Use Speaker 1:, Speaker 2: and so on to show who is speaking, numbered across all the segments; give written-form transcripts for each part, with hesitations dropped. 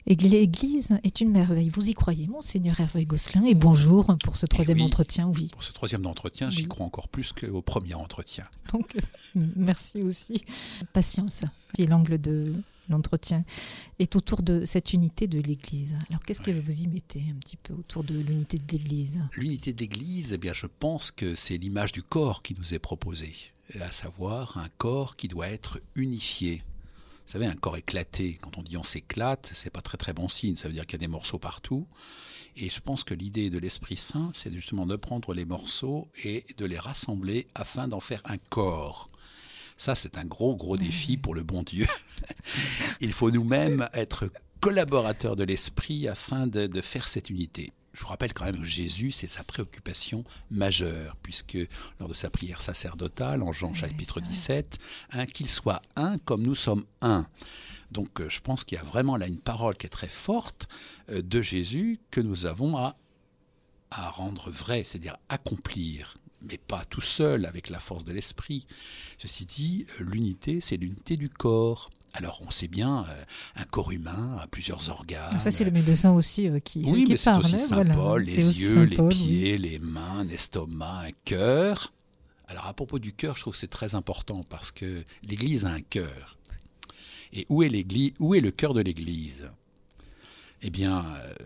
Speaker 1: Et l'Église est une merveille. Vous y croyez, Monseigneur Hervé Gosselin, et bonjour pour ce troisième entretien. Oui.
Speaker 2: Pour ce troisième entretien, j'y crois encore plus qu'au premier entretien.
Speaker 1: Donc, merci aussi. Patience, qui est l'angle de l'entretien, est autour de cette unité de l'Église. Alors, qu'est-ce que vous y mettez un petit peu autour de l'unité de l'Église ?
Speaker 2: L'unité de l'Église, eh bien, je pense que c'est l'image du corps qui nous est proposée, à savoir un corps qui doit être unifié. Vous savez, un corps éclaté, quand on dit on s'éclate, c'est pas très très bon signe, ça veut dire qu'il y a des morceaux partout. Et je pense que l'idée de l'Esprit Saint, c'est justement de prendre les morceaux et de les rassembler afin d'en faire un corps. Ça, c'est un gros défi pour le bon Dieu. Il faut nous-mêmes être collaborateurs de l'Esprit afin de faire cette unité. Je vous rappelle quand même que Jésus, c'est sa préoccupation majeure, puisque lors de sa prière sacerdotale, en Jean chapitre 17, qu'il soit un comme nous sommes un. Donc je pense qu'il y a vraiment là une parole qui est très forte de Jésus que nous avons à rendre vraie, c'est-à-dire accomplir, mais pas tout seul avec la force de l'esprit. Ceci dit, l'unité, c'est l'unité du corps. Alors, on sait bien, un corps humain a plusieurs organes.
Speaker 1: Ça, c'est le médecin aussi qui parle.
Speaker 2: Oui, mais c'est aussi Saint Paul,
Speaker 1: voilà.
Speaker 2: les yeux, les pieds, les mains, l'estomac, un cœur. Alors, à propos du cœur, je trouve que c'est très important parce que l'Église a un cœur. Et où est l'Église ? Où est le cœur de l'Église ? Eh bien,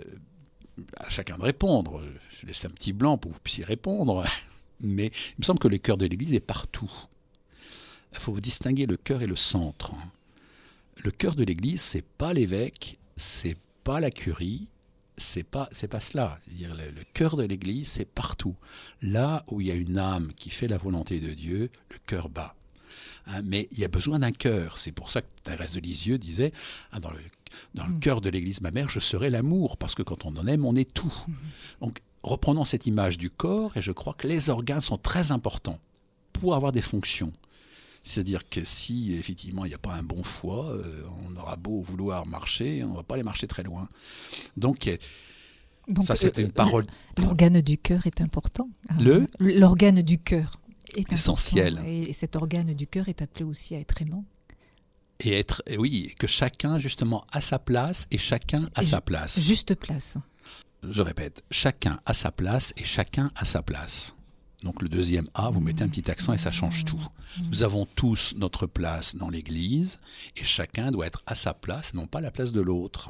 Speaker 2: à chacun de répondre. Je laisse un petit blanc pour que vous puissiez répondre. Mais il me semble que le cœur de l'Église est partout. Il faut distinguer le cœur et le centre. Le cœur de l'Église, c'est pas l'évêque, c'est pas la curie, c'est pas cela. C'est-à-dire le cœur de l'Église, c'est partout. Là où il y a une âme qui fait la volonté de Dieu, le cœur bat. Mais il y a besoin d'un cœur. C'est pour ça que Thérèse de Lisieux disait dans le cœur de l'Église, ma mère, je serai l'amour, parce que quand on en aime, on est tout. Donc, reprenons cette image du corps, et je crois que les organes sont très importants pour avoir des fonctions. C'est-à-dire que si, effectivement, il n'y a pas un bon foie, on aura beau vouloir marcher, on ne va pas aller marcher très loin. Donc ça, c'était une parole.
Speaker 1: L'organe du cœur est important. L'organe du cœur est
Speaker 2: essentiel.
Speaker 1: Et cet organe du cœur est appelé aussi à être aimant.
Speaker 2: Et que chacun, justement, a sa place et chacun a sa place.
Speaker 1: Juste place.
Speaker 2: Je répète, chacun a sa place et chacun a sa place. Donc le deuxième A, vous mettez un petit accent et ça change tout. Nous avons tous notre place dans l'Église et chacun doit être à sa place, non pas à la place de l'autre.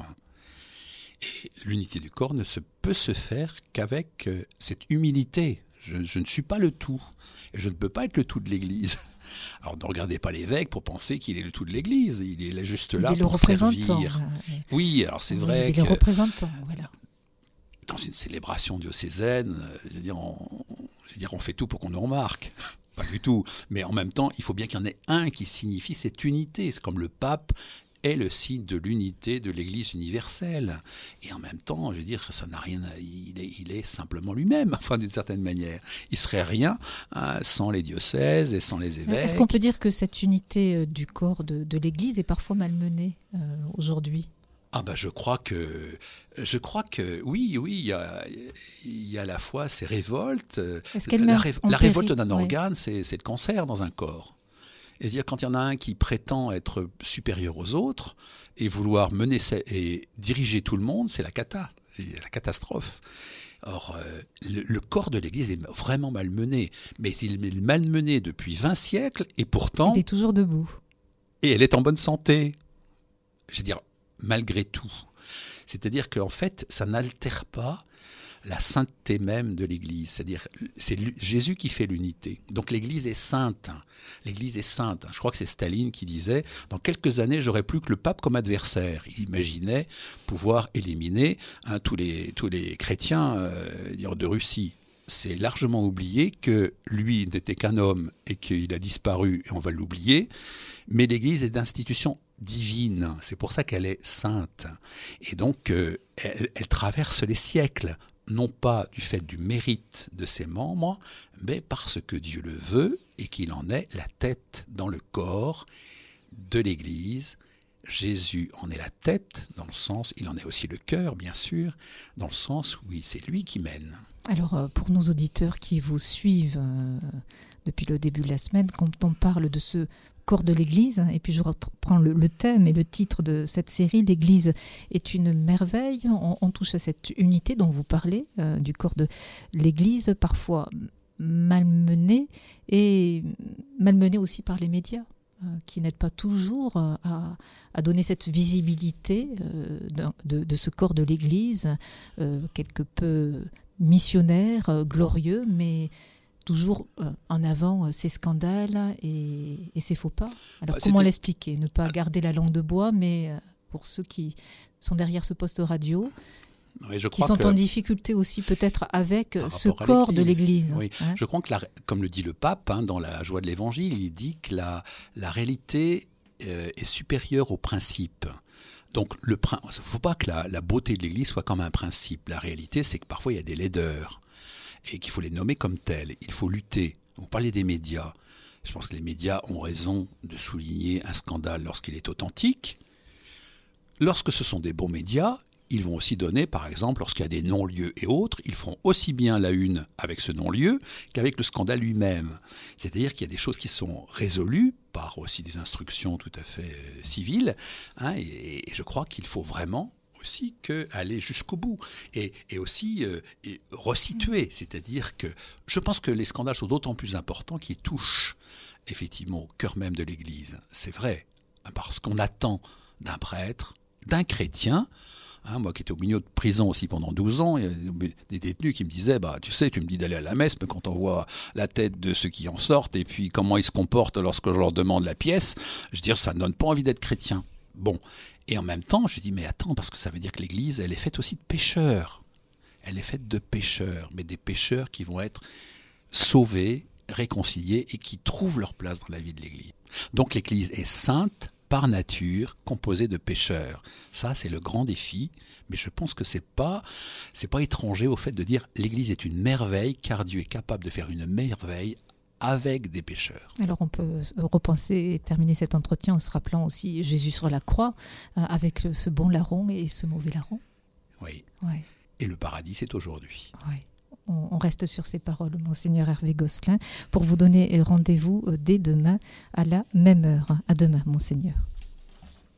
Speaker 2: Et l'unité du corps ne peut se faire qu'avec cette humilité. Je ne suis pas le tout et je ne peux pas être le tout de l'Église. Alors ne regardez pas l'évêque pour penser qu'il est le tout de l'Église. Il est juste là pour servir. Oui, alors c'est vrai
Speaker 1: que... Il est le représentant, voilà.
Speaker 2: Dans une célébration diocésaine, on fait tout pour qu'on nous remarque. Pas du tout. Mais en même temps, il faut bien qu'il y en ait un qui signifie cette unité. C'est comme le pape est le signe de l'unité de l'Église universelle. Et en même temps, ça n'a rien. Il est simplement lui-même, enfin d'une certaine manière. Il serait rien sans les diocèses et sans les évêques.
Speaker 1: Est-ce qu'on peut dire que cette unité du corps de l'Église est parfois malmenée aujourd'hui ?
Speaker 2: Je crois que oui, il y a à la fois ces révoltes. La révolte d'un organe, c'est le cancer dans un corps. C'est-à-dire quand il y en a un qui prétend être supérieur aux autres et vouloir mener et diriger tout le monde, c'est la catastrophe. Or, le corps de l'Église est vraiment malmené, mais il est malmené depuis 20 siècles et pourtant...
Speaker 1: Il est toujours debout.
Speaker 2: Et elle est en bonne santé. Malgré tout. C'est-à-dire qu'en fait, ça n'altère pas la sainteté même de l'Église. C'est-à-dire, c'est Jésus qui fait l'unité. Donc l'Église est sainte. L'Église est sainte. Je crois que c'est Staline qui disait « Dans quelques années, j'aurai plus que le pape comme adversaire ». Il imaginait pouvoir éliminer tous les chrétiens de Russie. C'est largement oublié que lui n'était qu'un homme et qu'il a disparu et on va l'oublier. Mais l'Église est d'institution divine, c'est pour ça qu'elle est sainte. Et donc, elle traverse les siècles, non pas du fait du mérite de ses membres, mais parce que Dieu le veut et qu'il en est la tête dans le corps de l'Église. Jésus en est la tête, dans le sens, il en est aussi le cœur, bien sûr, dans le sens où c'est lui qui mène.
Speaker 1: Alors, pour nos auditeurs qui vous suivent depuis le début de la semaine, quand on parle de ce corps de l'Église. Et puis je reprends le thème et le titre de cette série, l'Église est une merveille. On touche à cette unité dont vous parlez, du corps de l'Église, parfois malmené, et malmené aussi par les médias, qui n'aident pas toujours à donner cette visibilité de ce corps de l'Église, quelque peu missionnaire, glorieux, mais toujours en avant ces scandales et ces faux pas. Alors comment l'expliquer? Ne pas garder la langue de bois, mais pour ceux qui sont derrière ce poste radio, qui sont en difficulté aussi peut-être avec ce corps de l'Église.
Speaker 2: Oui.
Speaker 1: Hein,
Speaker 2: je crois que, comme le dit le pape, dans la joie de l'Évangile, il dit que la réalité est supérieure au principe. Donc, il ne faut pas que la beauté de l'Église soit comme un principe. La réalité, c'est que parfois, il y a des laideurs et qu'il faut les nommer comme telles. Il faut lutter. Vous parlez des médias. Je pense que les médias ont raison de souligner un scandale lorsqu'il est authentique. Lorsque ce sont des bons médias, ils vont aussi donner, par exemple, lorsqu'il y a des non-lieux et autres, ils feront aussi bien la une avec ce non-lieu qu'avec le scandale lui-même. C'est-à-dire qu'il y a des choses qui sont résolues par aussi des instructions tout à fait civiles, et je crois qu'il faut vraiment aussi aller jusqu'au bout et aussi resituer. C'est-à-dire que je pense que les scandales sont d'autant plus importants qu'ils touchent effectivement au cœur même de l'Église. C'est vrai, parce qu'on attend d'un prêtre, d'un chrétien. Moi qui étais au milieu de prison aussi pendant 12 ans, il y a des détenus qui me disaient tu sais, tu me dis d'aller à la messe, mais quand on voit la tête de ceux qui en sortent et puis comment ils se comportent lorsque je leur demande la pièce, je veux dire, ça ne donne pas envie d'être chrétien. Bon, et en même temps, je dis mais attends, parce que ça veut dire que l'Église, elle est faite aussi de pécheurs. Elle est faite de pécheurs, mais des pécheurs qui vont être sauvés, réconciliés et qui trouvent leur place dans la vie de l'Église. Donc l'Église est sainte par nature, composée de pécheurs. Ça, c'est le grand défi, mais je pense que c'est pas étranger au fait de dire l'Église est une merveille, car Dieu est capable de faire une merveille avec des pécheurs.
Speaker 1: Alors on peut repenser et terminer cet entretien en se rappelant aussi Jésus sur la croix, avec ce bon larron et ce mauvais larron.
Speaker 2: Oui.
Speaker 1: Ouais.
Speaker 2: Et le paradis, c'est aujourd'hui.
Speaker 1: Oui. On reste sur ces paroles, Monseigneur Hervé Gosselin, pour vous donner rendez-vous dès demain à la même heure. À demain, Monseigneur.